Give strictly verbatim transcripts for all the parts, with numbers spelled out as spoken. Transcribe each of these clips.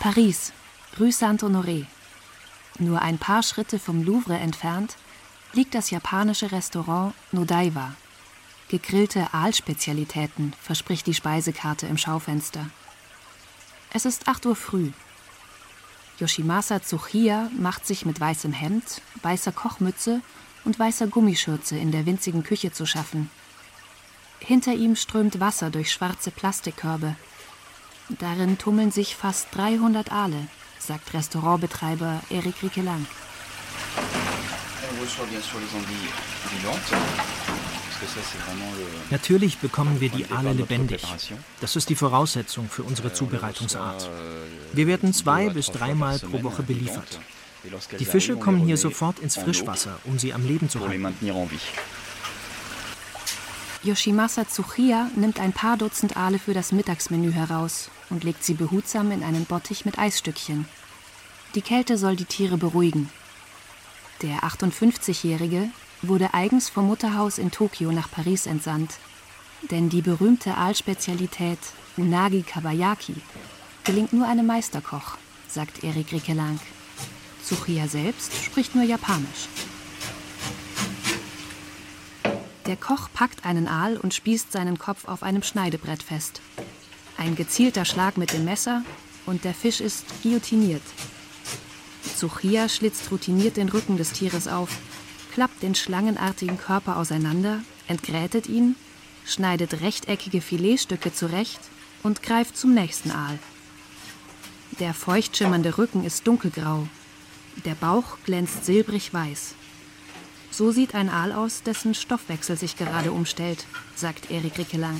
Paris, Rue Saint-Honoré. Nur ein paar Schritte vom Louvre entfernt liegt das japanische Restaurant Nodaiwa. Gegrillte Aalspezialitäten verspricht die Speisekarte im Schaufenster. Es ist acht Uhr früh. Yoshimasa Tsuchiya macht sich mit weißem Hemd, weißer Kochmütze und weißer Gummischürze in der winzigen Küche zu schaffen. Hinter ihm strömt Wasser durch schwarze Plastikkörbe. Darin tummeln sich fast dreihundert Aale, sagt Restaurantbetreiber Eric Riquelang. Natürlich bekommen wir die Aale lebendig. Das ist die Voraussetzung für unsere Zubereitungsart. Wir werden zwei- bis dreimal pro Woche beliefert. Die Fische kommen hier sofort ins Frischwasser, um sie am Leben zu halten. Yoshimasa Tsuchiya nimmt ein paar Dutzend Aale für das Mittagsmenü heraus und legt sie behutsam in einen Bottich mit Eisstückchen. Die Kälte soll die Tiere beruhigen. Der achtundfünfzigjährige wurde eigens vom Mutterhaus in Tokio nach Paris entsandt. Denn die berühmte Aalspezialität Unagi Kabayaki gelingt nur einem Meisterkoch, sagt Eric Riquelang. Tsuchiya selbst spricht nur Japanisch. Der Koch packt einen Aal und spießt seinen Kopf auf einem Schneidebrett fest. Ein gezielter Schlag mit dem Messer und der Fisch ist guillotiniert. Tsuchiya schlitzt routiniert den Rücken des Tieres auf, klappt den schlangenartigen Körper auseinander, entgrätet ihn, schneidet rechteckige Filetstücke zurecht und greift zum nächsten Aal. Der feucht schimmernde Rücken ist dunkelgrau, der Bauch glänzt silbrig weiß. So sieht ein Aal aus, dessen Stoffwechsel sich gerade umstellt, sagt Eric Riquelang.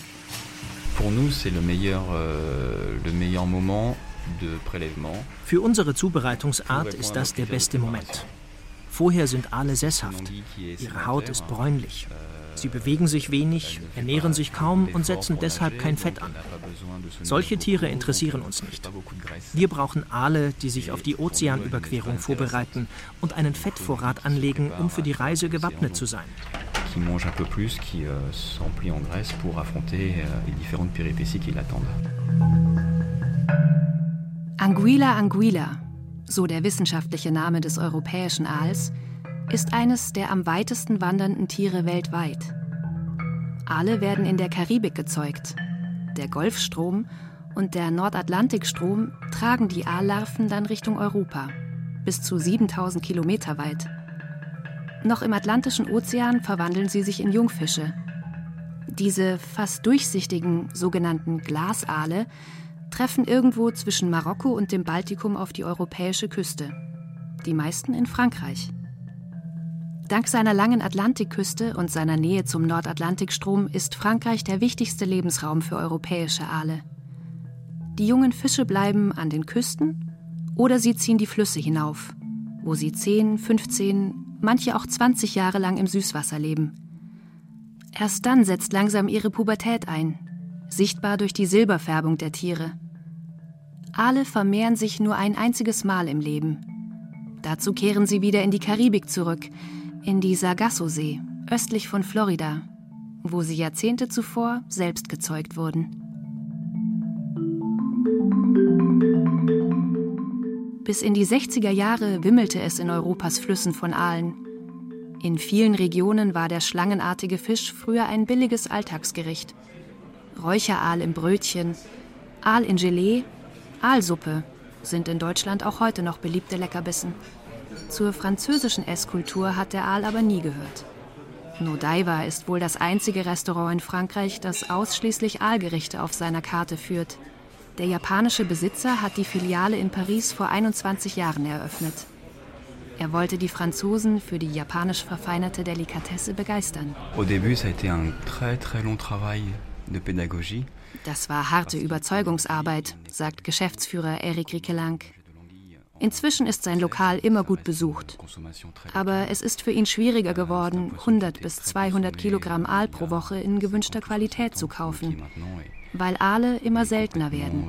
Für unsere Zubereitungsart ist das der beste Moment. Vorher sind Aale sesshaft. Ihre Haut ist bräunlich. Sie bewegen sich wenig, ernähren sich kaum und setzen deshalb kein Fett an. Solche Tiere interessieren uns nicht. Wir brauchen Aale, die sich auf die Ozeanüberquerung vorbereiten und einen Fettvorrat anlegen, um für die Reise gewappnet zu sein. Anguilla anguilla, so der wissenschaftliche Name des europäischen Aals, ist eines der am weitesten wandernden Tiere weltweit. Aale werden in der Karibik gezeugt. Der Golfstrom und der Nordatlantikstrom tragen die Aallarven dann Richtung Europa, bis zu siebentausend Kilometer weit. Noch im Atlantischen Ozean verwandeln sie sich in Jungfische. Diese fast durchsichtigen sogenannten Glasaale treffen irgendwo zwischen Marokko und dem Baltikum auf die europäische Küste. Die meisten in Frankreich. Dank seiner langen Atlantikküste und seiner Nähe zum Nordatlantikstrom ist Frankreich der wichtigste Lebensraum für europäische Aale. Die jungen Fische bleiben an den Küsten oder sie ziehen die Flüsse hinauf, wo sie zehn, fünfzehn, manche auch zwanzig Jahre lang im Süßwasser leben. Erst dann setzt langsam ihre Pubertät ein, sichtbar durch die Silberfärbung der Tiere. Aale vermehren sich nur ein einziges Mal im Leben. Dazu kehren sie wieder in die Karibik zurück, in die Sargasso-See, östlich von Florida, wo sie Jahrzehnte zuvor selbst gezeugt wurden. Bis in die sechziger Jahre wimmelte es in Europas Flüssen von Aalen. In vielen Regionen war der schlangenartige Fisch früher ein billiges Alltagsgericht. Räucheraal im Brötchen, Aal in Gelee, Aalsuppe sind in Deutschland auch heute noch beliebte Leckerbissen. Zur französischen Esskultur hat der Aal aber nie gehört. Nodaiwa ist wohl das einzige Restaurant in Frankreich, das ausschließlich Aalgerichte auf seiner Karte führt. Der japanische Besitzer hat die Filiale in Paris vor einundzwanzig Jahren eröffnet. Er wollte die Franzosen für die japanisch verfeinerte Delikatesse begeistern. Das war harte Überzeugungsarbeit, sagt Geschäftsführer Eric Riquelang. Inzwischen ist sein Lokal immer gut besucht. Aber es ist für ihn schwieriger geworden, hundert bis zweihundert Kilogramm Aal pro Woche in gewünschter Qualität zu kaufen, weil Aale immer seltener werden.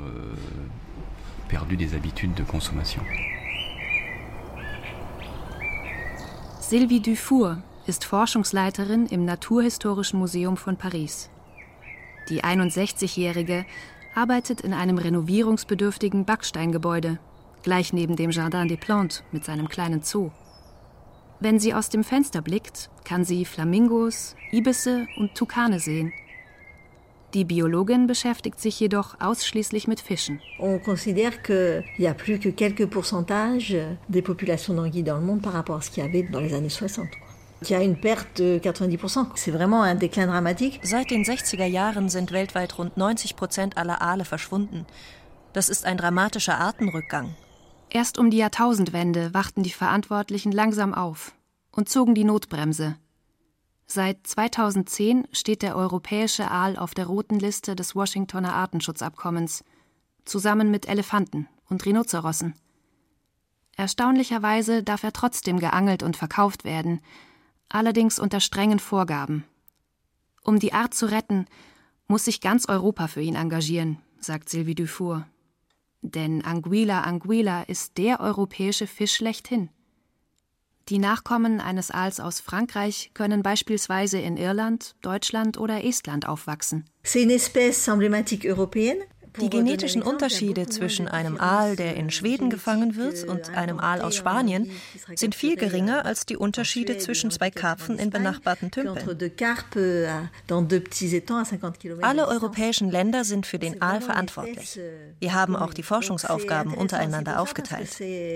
Sylvie Dufour ist Forschungsleiterin im Naturhistorischen Museum von Paris. Die einundsechzigjährige arbeitet in einem renovierungsbedürftigen Backsteingebäude, gleich neben dem Jardin des Plantes mit seinem kleinen Zoo. Wenn sie aus dem Fenster blickt, kann sie Flamingos, Ibisse und Tukane sehen. Die Biologin beschäftigt sich jedoch ausschließlich mit Fischen. On considère qu'il y a plus que quelques pourcentages des populations d'anguilles dans le monde par rapport à ce qu'il y avait dans les années soixante. Il y a une perte de quatre-vingt-dix pour cent. C'est vraiment un déclin dramatique. Seit den sechziger Jahren sind weltweit rund neunzig Prozent aller Aale verschwunden. Das ist ein dramatischer Artenrückgang. Erst um die Jahrtausendwende wachten die Verantwortlichen langsam auf und zogen die Notbremse. Seit zweitausendzehn steht der europäische Aal auf der roten Liste des Washingtoner Artenschutzabkommens, zusammen mit Elefanten und Rhinozerossen. Erstaunlicherweise darf er trotzdem geangelt und verkauft werden, allerdings unter strengen Vorgaben. Um die Art zu retten, muss sich ganz Europa für ihn engagieren, sagt Sylvie Dufour. Denn Anguilla anguilla ist der europäische Fisch schlechthin. Die Nachkommen eines Aals aus Frankreich können beispielsweise in Irland, Deutschland oder Estland aufwachsen. C'est une espèce emblématique européenne. Die genetischen Unterschiede zwischen einem Aal, der in Schweden gefangen wird, und einem Aal aus Spanien sind viel geringer als die Unterschiede zwischen zwei Karpfen in benachbarten Tümpeln. Alle europäischen Länder sind für den Aal verantwortlich. Wir haben auch die Forschungsaufgaben untereinander aufgeteilt.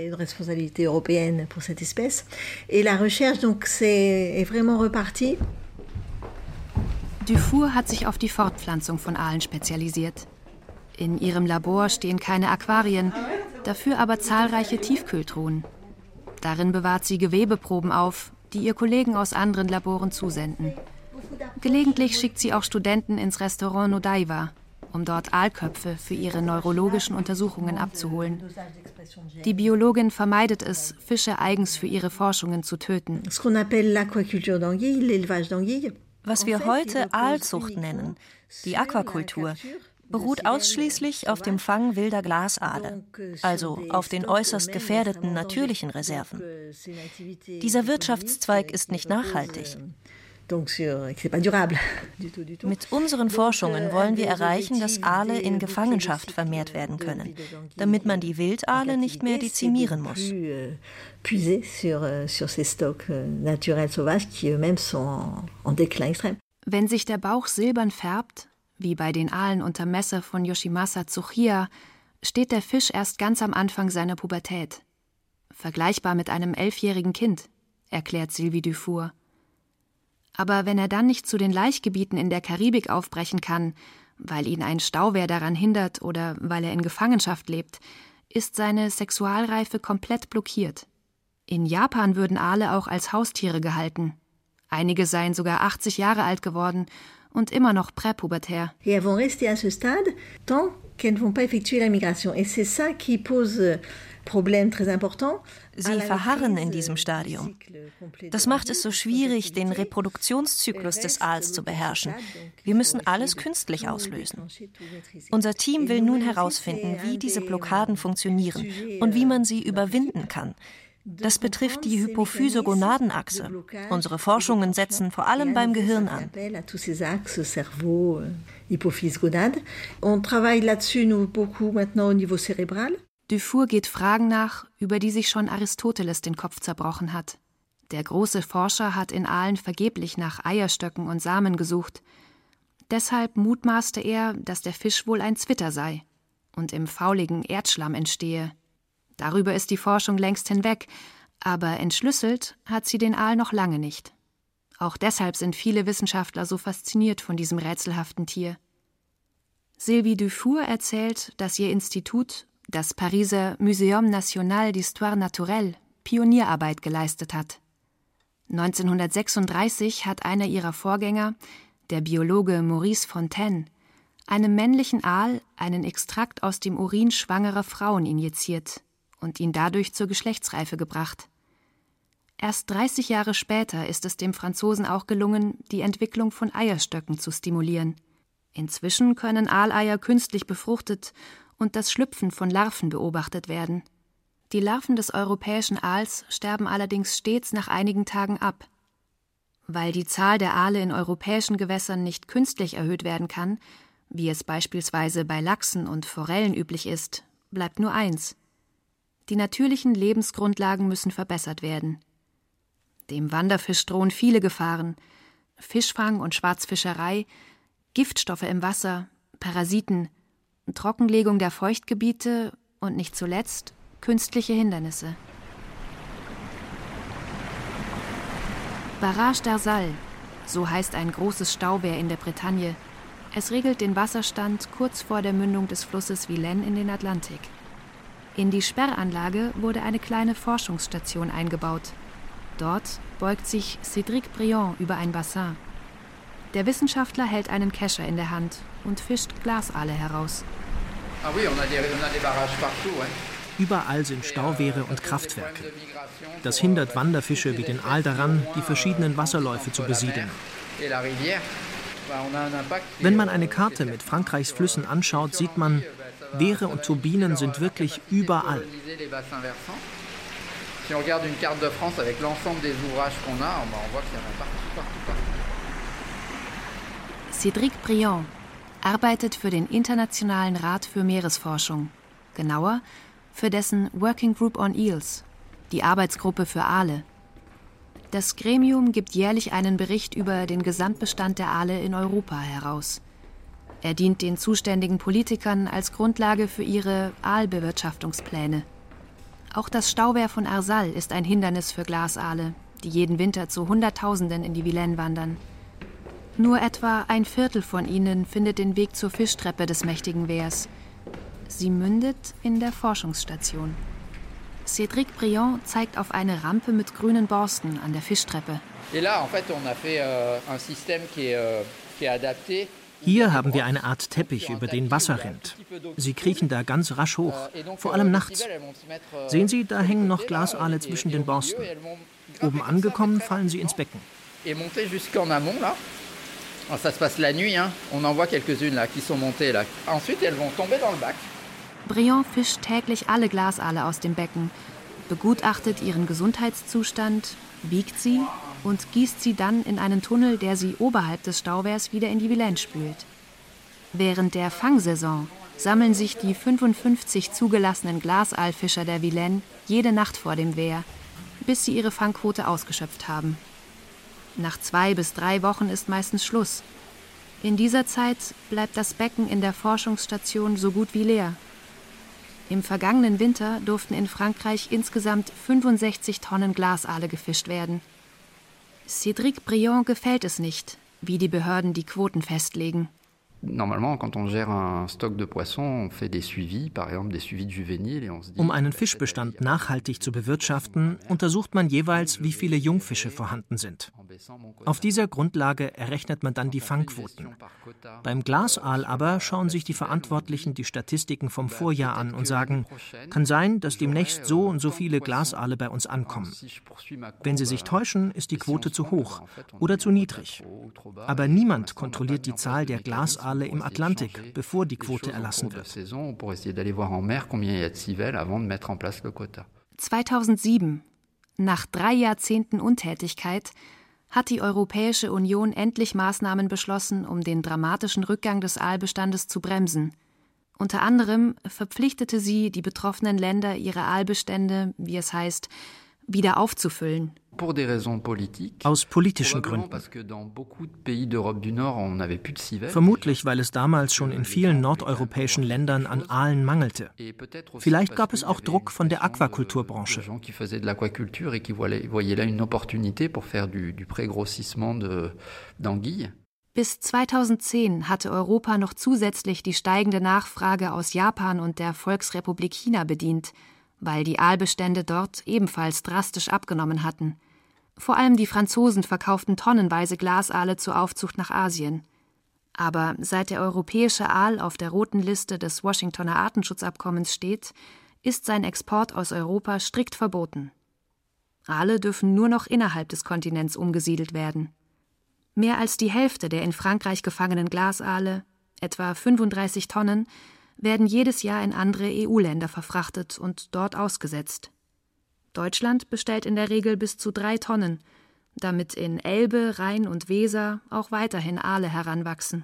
Dufour hat sich auf die Fortpflanzung von Aalen spezialisiert. In ihrem Labor stehen keine Aquarien, dafür aber zahlreiche Tiefkühltruhen. Darin bewahrt sie Gewebeproben auf, die ihr Kollegen aus anderen Laboren zusenden. Gelegentlich schickt sie auch Studenten ins Restaurant Nodaiva, um dort Aalköpfe für ihre neurologischen Untersuchungen abzuholen. Die Biologin vermeidet es, Fische eigens für ihre Forschungen zu töten. Was wir heute Aalzucht nennen, die Aquakultur, beruht ausschließlich auf dem Fang wilder Glasaale, also auf den äußerst gefährdeten natürlichen Reserven. Dieser Wirtschaftszweig ist nicht nachhaltig. Mit unseren Forschungen wollen wir erreichen, dass Aale in Gefangenschaft vermehrt werden können, damit man die Wildaale nicht mehr dezimieren muss. Wenn sich der Bauch silbern färbt, wie bei den Aalen unter Messer von Yoshimasa Tsuchiya, steht der Fisch erst ganz am Anfang seiner Pubertät. Vergleichbar mit einem elfjährigen Kind, erklärt Sylvie Dufour. Aber wenn er dann nicht zu den Laichgebieten in der Karibik aufbrechen kann, weil ihn ein Stauwehr daran hindert oder weil er in Gefangenschaft lebt, ist seine Sexualreife komplett blockiert. In Japan würden Aale auch als Haustiere gehalten. Einige seien sogar achtzig Jahre alt geworden und immer noch präpubertär. Et elles vont rester à ce stade tant qu'elles ne vont pas effectuer la migration. Et c'est ça qui pose problème très important. Sie verharren in diesem Stadium. Das macht es so schwierig, den Reproduktionszyklus des Aals zu beherrschen. Wir müssen alles künstlich auslösen. Unser Team will nun herausfinden, wie diese Blockaden funktionieren und wie man sie überwinden kann. Das betrifft die Hypophyse-Gonadenachse. Unsere Forschungen setzen vor allem beim Gehirn an. Dufour geht Fragen nach, über die sich schon Aristoteles den Kopf zerbrochen hat. Der große Forscher hat in Aalen vergeblich nach Eierstöcken und Samen gesucht. Deshalb mutmaßte er, dass der Fisch wohl ein Zwitter sei und im fauligen Erdschlamm entstehe. Darüber ist die Forschung längst hinweg, aber entschlüsselt hat sie den Aal noch lange nicht. Auch deshalb sind viele Wissenschaftler so fasziniert von diesem rätselhaften Tier. Sylvie Dufour erzählt, dass ihr Institut, das Pariser Muséum National d'Histoire Naturelle, Pionierarbeit geleistet hat. neunzehnhundertsechsunddreißig hat einer ihrer Vorgänger, der Biologe Maurice Fontaine, einem männlichen Aal einen Extrakt aus dem Urin schwangerer Frauen injiziert und ihn dadurch zur Geschlechtsreife gebracht. Erst dreißig Jahre später ist es dem Franzosen auch gelungen, die Entwicklung von Eierstöcken zu stimulieren. Inzwischen können Aaleier künstlich befruchtet und das Schlüpfen von Larven beobachtet werden. Die Larven des europäischen Aals sterben allerdings stets nach einigen Tagen ab. Weil die Zahl der Aale in europäischen Gewässern nicht künstlich erhöht werden kann, wie es beispielsweise bei Lachsen und Forellen üblich ist, bleibt nur eins: Die natürlichen Lebensgrundlagen müssen verbessert werden. Dem Wanderfisch drohen viele Gefahren: Fischfang und Schwarzfischerei, Giftstoffe im Wasser, Parasiten, Trockenlegung der Feuchtgebiete und nicht zuletzt künstliche Hindernisse. Barrage d'Arsal, so heißt ein großes Stauwehr in der Bretagne. Es regelt den Wasserstand kurz vor der Mündung des Flusses Vilaine in den Atlantik. In die Sperranlage wurde eine kleine Forschungsstation eingebaut. Dort beugt sich Cédric Briand über ein Bassin. Der Wissenschaftler hält einen Kescher in der Hand und fischt Glasaale heraus. Überall sind Stauwehre und Kraftwerke. Das hindert Wanderfische wie den Aal daran, die verschiedenen Wasserläufe zu besiedeln. Wenn man eine Karte mit Frankreichs Flüssen anschaut, sieht man, Wehre und Turbinen sind wirklich überall. Cédric Briand arbeitet für den Internationalen Rat für Meeresforschung, genauer für dessen Working Group on Eels, die Arbeitsgruppe für Aale. Das Gremium gibt jährlich einen Bericht über den Gesamtbestand der Aale in Europa heraus. Er dient den zuständigen Politikern als Grundlage für ihre Aalbewirtschaftungspläne. Auch das Stauwehr von Arsal ist ein Hindernis für Glasaale, die jeden Winter zu Hunderttausenden in die Vilaine wandern. Nur etwa ein Viertel von ihnen findet den Weg zur Fischtreppe des mächtigen Wehrs. Sie mündet in der Forschungsstation. Cédric Briand zeigt auf eine Rampe mit grünen Borsten an der Fischtreppe. Hier haben wir eine Art Teppich, über den Wasser rinnt. Sie kriechen da ganz rasch hoch, vor allem nachts. Sehen Sie, da hängen noch Glasaale zwischen den Borsten. Oben angekommen, fallen sie ins Becken. Briand fischt täglich alle Glasaale aus dem Becken, begutachtet ihren Gesundheitszustand, wiegt sie und gießt sie dann in einen Tunnel, der sie oberhalb des Stauwehrs wieder in die Vilaine spült. Während der Fangsaison sammeln sich die fünfundfünfzig zugelassenen Glasaalfischer der Vilaine jede Nacht vor dem Wehr, bis sie ihre Fangquote ausgeschöpft haben. Nach zwei bis drei Wochen ist meistens Schluss. In dieser Zeit bleibt das Becken in der Forschungsstation so gut wie leer. Im vergangenen Winter durften in Frankreich insgesamt fünfundsechzig Tonnen Glasaale gefischt werden. Cédric Briand gefällt es nicht, wie die Behörden die Quoten festlegen. Um einen Fischbestand nachhaltig zu bewirtschaften, untersucht man jeweils, wie viele Jungfische vorhanden sind. Auf dieser Grundlage errechnet man dann die Fangquoten. Beim Glasaal aber schauen sich die Verantwortlichen die Statistiken vom Vorjahr an und sagen, kann sein, dass demnächst so und so viele Glasaale bei uns ankommen. Wenn sie sich täuschen, ist die Quote zu hoch oder zu niedrig. Aber niemand kontrolliert die Zahl der Glasaale im Atlantik, bevor die Quote erlassen wird. zweitausendsieben, nach drei Jahrzehnten Untätigkeit, hat die Europäische Union endlich Maßnahmen beschlossen, um den dramatischen Rückgang des Aalbestandes zu bremsen. Unter anderem verpflichtete sie die betroffenen Länder, ihre Aalbestände, wie es heißt, wieder aufzufüllen. Aus politischen Gründen. Vermutlich, weil es damals schon in vielen nordeuropäischen Ländern an Aalen mangelte. Vielleicht gab es auch Druck von der Aquakulturbranche. Bis zweitausendzehn hatte Europa noch zusätzlich die steigende Nachfrage aus Japan und der Volksrepublik China bedient, weil die Aalbestände dort ebenfalls drastisch abgenommen hatten. Vor allem die Franzosen verkauften tonnenweise Glasaale zur Aufzucht nach Asien. Aber seit der europäische Aal auf der roten Liste des Washingtoner Artenschutzabkommens steht, ist sein Export aus Europa strikt verboten. Aale dürfen nur noch innerhalb des Kontinents umgesiedelt werden. Mehr als die Hälfte der in Frankreich gefangenen Glasaale, etwa fünfunddreißig Tonnen, werden jedes Jahr in andere E U-Länder verfrachtet und dort ausgesetzt. Deutschland bestellt in der Regel bis zu drei Tonnen, damit in Elbe, Rhein und Weser auch weiterhin Aale heranwachsen.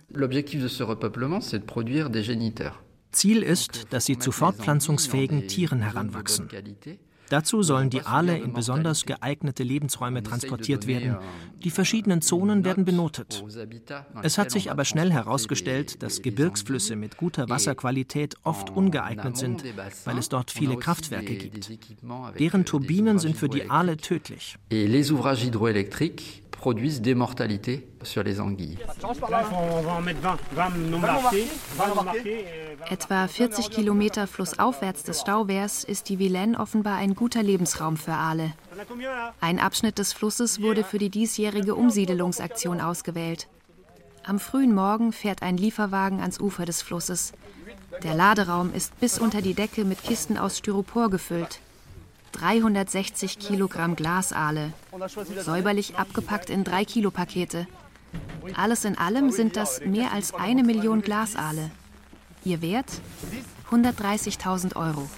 Ziel ist, dass sie zu fortpflanzungsfähigen Tieren heranwachsen. Dazu sollen die Aale in besonders geeignete Lebensräume transportiert werden. Die verschiedenen Zonen werden benotet. Es hat sich aber schnell herausgestellt, dass Gebirgsflüsse mit guter Wasserqualität oft ungeeignet sind, weil es dort viele Kraftwerke gibt. Deren Turbinen sind für die Aale tödlich. produisent des mortalités sur les anguilles. Etwa vierzig Kilometer flussaufwärts des Stauwehrs ist die Vilaine offenbar ein guter Lebensraum für Aale. Ein Abschnitt des Flusses wurde für die diesjährige Umsiedelungsaktion ausgewählt. Am frühen Morgen fährt ein Lieferwagen ans Ufer des Flusses. Der Laderaum ist bis unter die Decke mit Kisten aus Styropor gefüllt. dreihundertsechzig Kilogramm Glasaale, säuberlich abgepackt in drei Kilo Pakete. Alles in allem sind das mehr als eine Million Glasaale. Ihr Wert? hundertdreißigtausend Euro.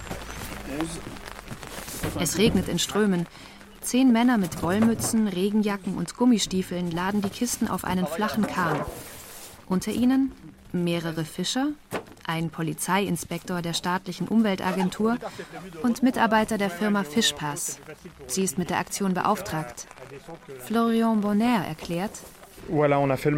Es regnet in Strömen. Zehn Männer mit Wollmützen, Regenjacken und Gummistiefeln laden die Kisten auf einen flachen Kahn. Unter ihnen mehrere Fischer, ein Polizeiinspektor der staatlichen Umweltagentur und Mitarbeiter der Firma Fishpass. Sie ist mit der Aktion beauftragt. Florian Bonner erklärt: Wir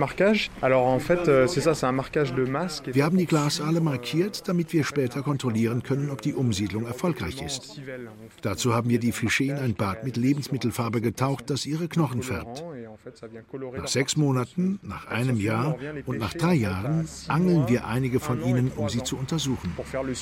haben die Glasaale markiert, damit wir später kontrollieren können, ob die Umsiedlung erfolgreich ist. Dazu haben wir die Fische in ein Bad mit Lebensmittelfarbe getaucht, das ihre Knochen färbt. Nach sechs Monaten, nach einem Jahr und nach drei Jahren angeln wir einige von ihnen, um sie zu untersuchen.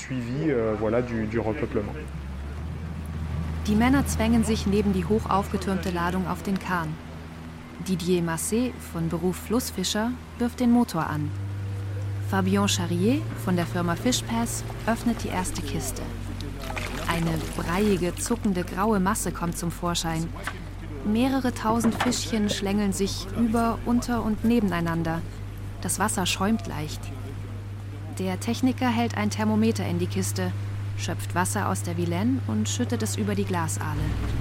Die Männer zwängen sich neben die hoch aufgetürmte Ladung auf den Kahn. Didier Massé, von Beruf Flussfischer, wirft den Motor an. Fabien Charrier von der Firma Fishpass öffnet die erste Kiste. Eine breiige, zuckende graue Masse kommt zum Vorschein. Mehrere tausend Fischchen schlängeln sich über, unter und nebeneinander. Das Wasser schäumt leicht. Der Techniker hält ein Thermometer in die Kiste, schöpft Wasser aus der Vilaine und schüttet es über die Glasaale.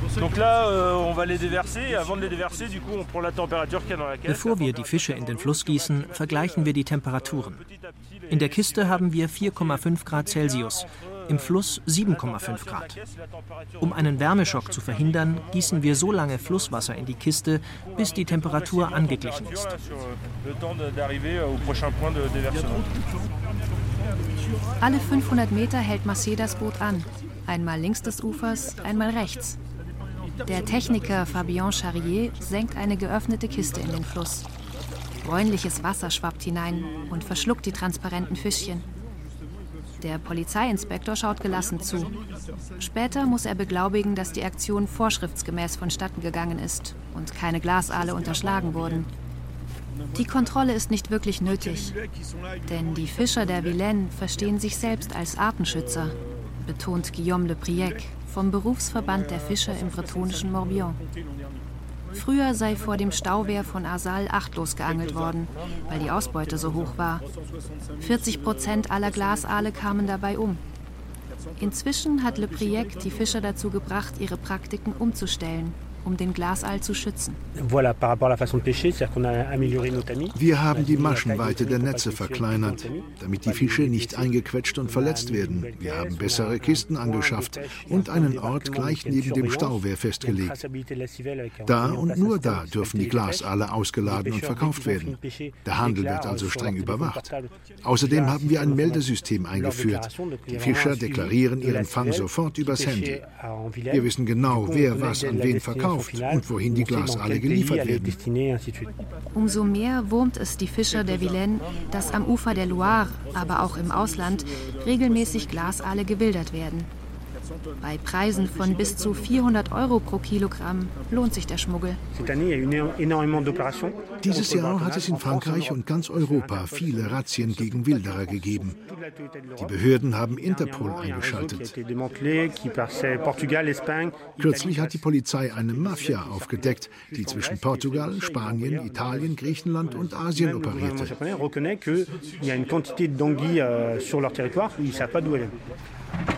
Bevor wir die Fische in den Fluss gießen, vergleichen wir die Temperaturen. In der Kiste haben wir vier Komma fünf Grad Celsius, im Fluss sieben Komma fünf Grad. Um einen Wärmeschock zu verhindern, gießen wir so lange Flusswasser in die Kiste, bis die Temperatur angeglichen ist. Alle fünfhundert Meter hält Massé das Boot an. Einmal links des Ufers, einmal rechts. Der Techniker Fabien Charrier senkt eine geöffnete Kiste in den Fluss. Bräunliches Wasser schwappt hinein und verschluckt die transparenten Fischchen. Der Polizeiinspektor schaut gelassen zu. Später muss er beglaubigen, dass die Aktion vorschriftsgemäß vonstatten gegangen ist und keine Glasaale unterschlagen wurden. Die Kontrolle ist nicht wirklich nötig, denn die Fischer der Vilaine verstehen sich selbst als Artenschützer, betont Guillaume Le Priec vom Berufsverband der Fischer im bretonischen Morbihan. Früher sei vor dem Stauwehr von Arsal achtlos geangelt worden, weil die Ausbeute so hoch war. vierzig Prozent aller Glasaale kamen dabei um. Inzwischen hat Le Priec die Fischer dazu gebracht, ihre Praktiken umzustellen, um den Glasaal zu schützen. Wir haben die Maschenweite der Netze verkleinert, damit die Fische nicht eingequetscht und verletzt werden. Wir haben bessere Kisten angeschafft und einen Ort gleich neben dem Stauwehr festgelegt. Da und nur da dürfen die Glasaale ausgeladen und verkauft werden. Der Handel wird also streng überwacht. Außerdem haben wir ein Meldesystem eingeführt. Die Fischer deklarieren ihren Fang sofort übers Handy. Wir wissen genau, wer was an wen verkauft und wohin die Glasaale geliefert werden. Umso mehr wurmt es die Fischer der Vilaine, dass am Ufer der Loire, aber auch im Ausland, regelmäßig Glasaale gewildert werden. Bei Preisen von bis zu vierhundert Euro pro Kilogramm lohnt sich der Schmuggel. Dieses Jahr hat es in Frankreich und ganz Europa viele Razzien gegen Wilderer gegeben. Die Behörden haben Interpol eingeschaltet. Kürzlich hat die Polizei eine Mafia aufgedeckt, die zwischen Portugal, Spanien, Italien, Griechenland und Asien operierte.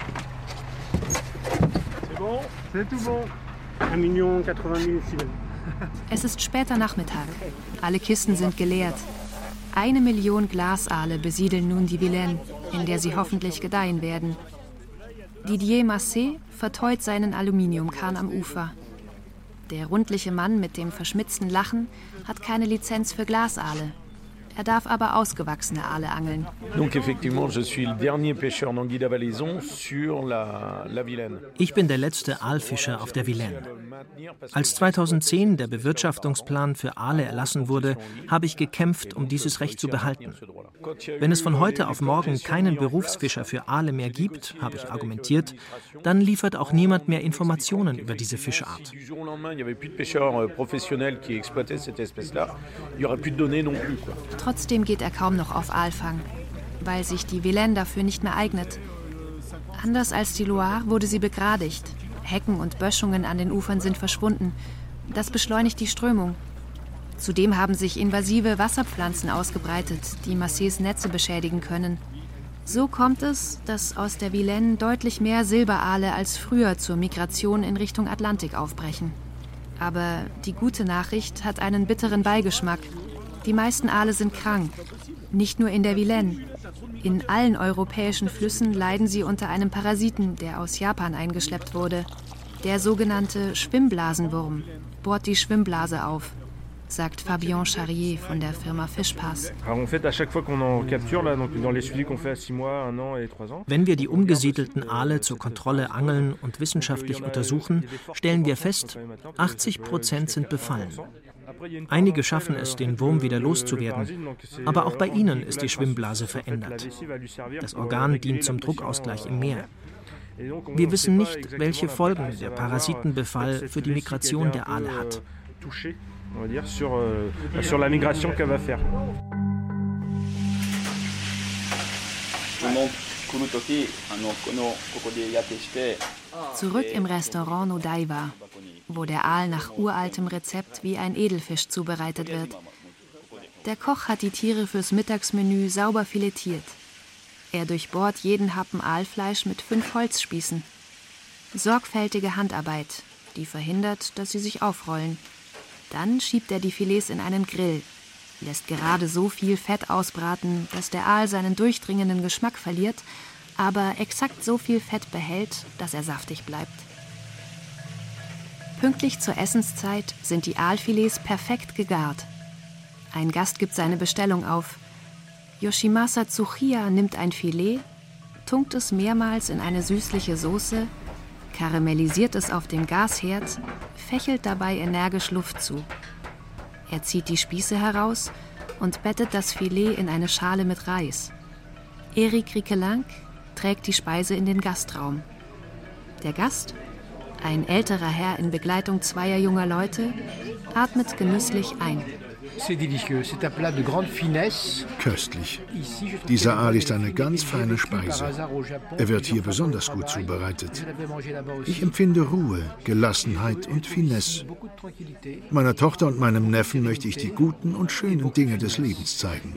C'est tout bon. un million quatre-vingt mille civils. Es ist später Nachmittag. Alle Kisten sind geleert. Eine Million Glasaale besiedeln nun die Vilaine, in der sie hoffentlich gedeihen werden. Didier Massé verteut seinen Aluminiumkahn am Ufer. Der rundliche Mann mit dem verschmitzten Lachen hat keine Lizenz für Glasaale. Er darf aber ausgewachsene Aale angeln. Ich bin der letzte Aalfischer auf der Vilaine. Als zweitausendzehn der Bewirtschaftungsplan für Aale erlassen wurde, habe ich gekämpft, um dieses Recht zu behalten. Wenn es von heute auf morgen keinen Berufsfischer für Aale mehr gibt, habe ich argumentiert, dann liefert auch niemand mehr Informationen über diese Fischart. Trotzdem geht er kaum noch auf Aalfang, weil sich die Vilaine dafür nicht mehr eignet. Anders als die Loire wurde sie begradigt. Hecken und Böschungen an den Ufern sind verschwunden. Das beschleunigt die Strömung. Zudem haben sich invasive Wasserpflanzen ausgebreitet, die Massés Netze beschädigen können. So kommt es, dass aus der Vilaine deutlich mehr Silberaale als früher zur Migration in Richtung Atlantik aufbrechen. Aber die gute Nachricht hat einen bitteren Beigeschmack. Die meisten Aale sind krank, nicht nur in der Vilaine. In allen europäischen Flüssen leiden sie unter einem Parasiten, der aus Japan eingeschleppt wurde. Der sogenannte Schwimmblasenwurm bohrt die Schwimmblase auf, sagt Fabien Charrier von der Firma Fischpass. Wenn wir die umgesiedelten Aale zur Kontrolle angeln und wissenschaftlich untersuchen, stellen wir fest, achtzig Prozent sind befallen. Einige schaffen es, den Wurm wieder loszuwerden, aber auch bei ihnen ist die Schwimmblase verändert. Das Organ dient zum Druckausgleich im Meer. Wir wissen nicht, welche Folgen der Parasitenbefall für die Migration der Aale hat. Zurück im Restaurant Nodaiwa, wo der Aal nach uraltem Rezept wie ein Edelfisch zubereitet wird. Der Koch hat die Tiere fürs Mittagsmenü sauber filetiert. Er durchbohrt jeden Happen Aalfleisch mit fünf Holzspießen. Sorgfältige Handarbeit, die verhindert, dass sie sich aufrollen. Dann schiebt er die Filets in einen Grill, lässt gerade so viel Fett ausbraten, dass der Aal seinen durchdringenden Geschmack verliert, aber exakt so viel Fett behält, dass er saftig bleibt. Pünktlich zur Essenszeit sind die Aalfilets perfekt gegart. Ein Gast gibt seine Bestellung auf. Yoshimasa Tsuchiya nimmt ein Filet, tunkt es mehrmals in eine süßliche Soße, karamellisiert es auf dem Gasherd, fächelt dabei energisch Luft zu. Er zieht die Spieße heraus und bettet das Filet in eine Schale mit Reis. Eric Riquelinck trägt die Speise in den Gastraum. Der Gast, ein älterer Herr in Begleitung zweier junger Leute, atmet genüsslich ein. Köstlich. Dieser Aal ist eine ganz feine Speise. Er wird hier besonders gut zubereitet. Ich empfinde Ruhe, Gelassenheit und Finesse. Meiner Tochter und meinem Neffen möchte ich die guten und schönen Dinge des Lebens zeigen.